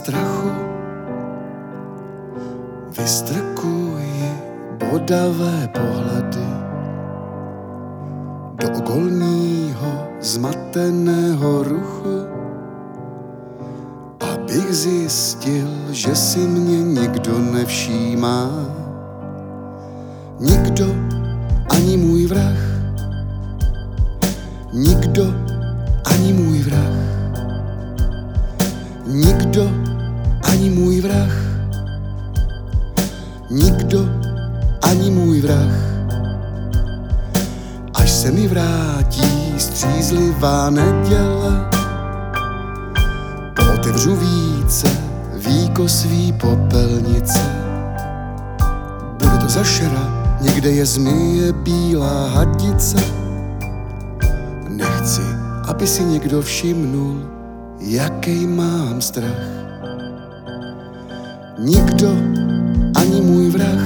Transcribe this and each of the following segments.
strachu vystrkuji bodavé pohledy do okolního zmateného ruchu, abych zjistil, že si mě nikdo nevšímá. Nikdo, ani můj vrah. Nikdo, ani můj vrah. Nikdo, ani můj vrah. Nikdo, ani můj vrah. Až se mi vrátí střízlivá neděle, otevřu více víko svý popelnice. Bude to zašera, někde je zmije bílá hadice. Nechci, aby si někdo všimnul, jaký mám strach. Nikdo, ani můj vrah.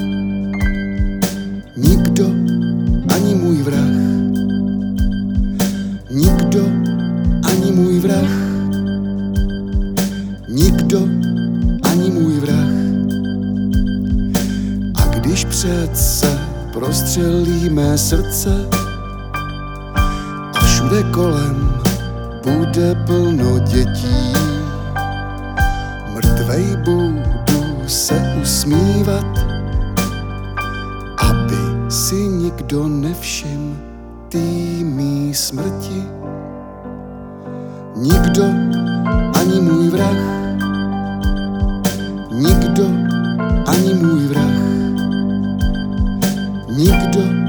Nikdo, ani můj vrah. Nikdo, ani můj vrah. Nikdo, ani můj vrah. A když přece prostřelí mé srdce a všude kolem bude plno dětí, mrtvej budu se usmívat, aby si nikdo nevšiml tý mý smrti. Nikdo, ani můj vrah. Nikdo, ani můj vrah. Nikdo,